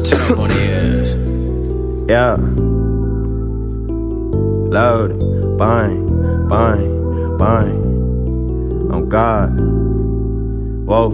Turn up on their ass. Yeah. Loud. Bang. Bang. Bang. On God. Whoa.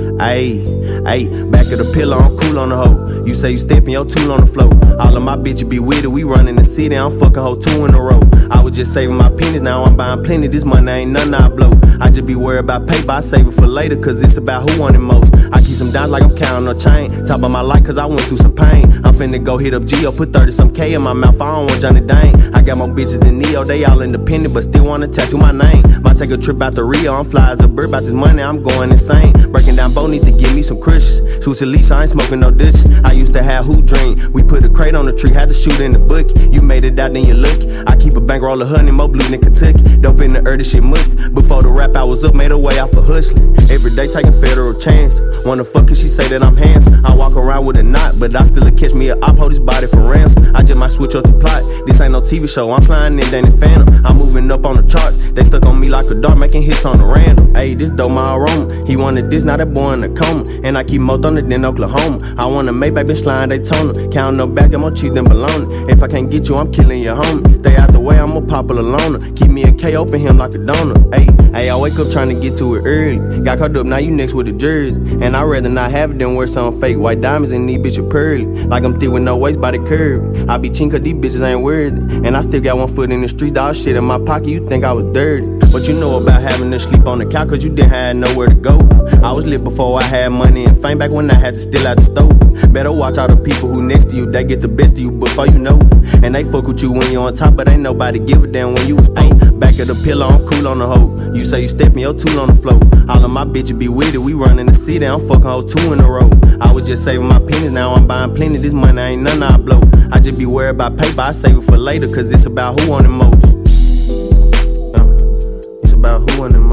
Ayy. Back of the pillow, I'm cool on the hoe. You say you steppin' your tool on the floor. All of my bitches be with it, we runnin' the city, I'm fucking hoe 2 in a row. I was just saving my pennies, now I'm buying plenty. This money ain't nothing I blow. I just be worried about paper, I save it for later, cause it's about who want it most. I keep some down like I'm counting on chain. Talk about my life cause I went through some pain. I'm finna go hit up Gio, put 30 some K in my mouth, I don't want Johnny Dang. I got more bitches than Neo, they all independent, but still wanna tattoo my name. Might take a trip out to Rio, I'm fly as a bird, about this money, I'm going insane. Breaking down Bo, need to give me some crushes. Switch Alicia, I ain't smoking no dishes. I used to have who dream. We put a crate on the tree, had to shoot in the book. You made it out, then you look. I keep a bankroll of honey, more blue than Kentucky. Dope in the earth, this shit must. Before the rap, I was up, made a way out for hustling. Every day taking federal chance. Wanna fuck cause she say that I'm handsome. I walk around with a knot, but I still catch me a op, hold his body for ransom. I just might switch up the plot. This ain't no TV show, I'm flying in Danny Phantom. I'm moving up on the charts. They stuck on me like a dart, making hits on the random. Ayy, this dope my aroma. He wanted this, now that boy in a coma. And I keep more thunder than Oklahoma. I want a Maybach, bitch slime Daytona. Counting up back, I'm more cheap than bologna. If I can't get you, I'm killing your homie. Stay out the way, I'm a popular loner. Keep me a K, open him like a donor. Ayy, I wake up trying to get to it early. Got caught up, now you next with the jersey. And I'd rather not have it than wear some fake white diamonds and these bitches pearly. Like I'm thick with no waist by the curve. I be cheating cause these bitches ain't worthy. And I still got one foot in the streets, dog shit in my pocket, you think I was dirty. What you know about having to sleep on the couch cause you didn't have nowhere to go. I was lit before I had money and fame, back when I had to steal out the stove. Better watch all the people who next to you, they get the best of you before you know. And they fuck with you when you on top, but ain't nobody give a damn when you was paid. Back of the pillow, I'm cool on the hoe. You say you steppin' your tool on the floor. All of my bitches be with it, we runnin' the city, I'm fucking hoe 2 in a row. I was just saving my pennies, now I'm buying plenty. This money ain't nothing I blow. I just be worried about paper, I save it for later, cause it's about who want it most. It's about who want it most.